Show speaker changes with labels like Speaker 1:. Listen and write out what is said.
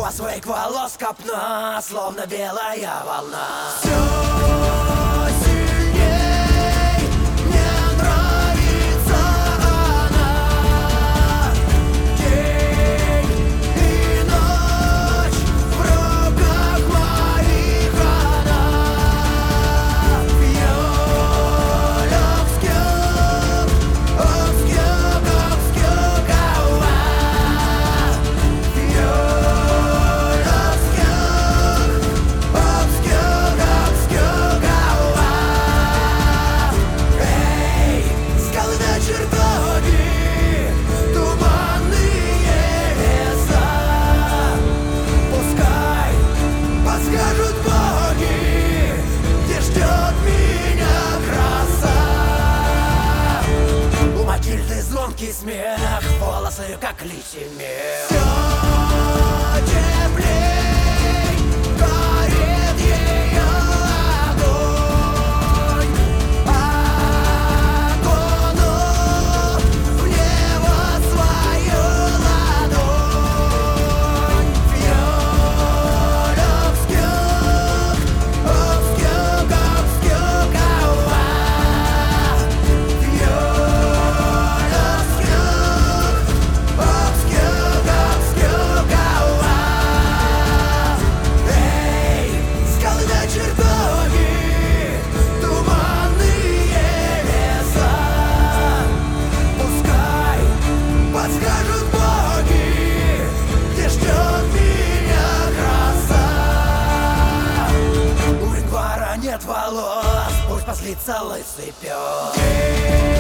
Speaker 1: вас вейк волос копна, словно белая волна. Все сильней мне нравится она. День и ночь в руках моих она. Звонкий смех, волосы как лисий мех. Все теплей горит ее огонь. Окуну в небо свою ладонь. Нет волос, пусть послится лысый пес.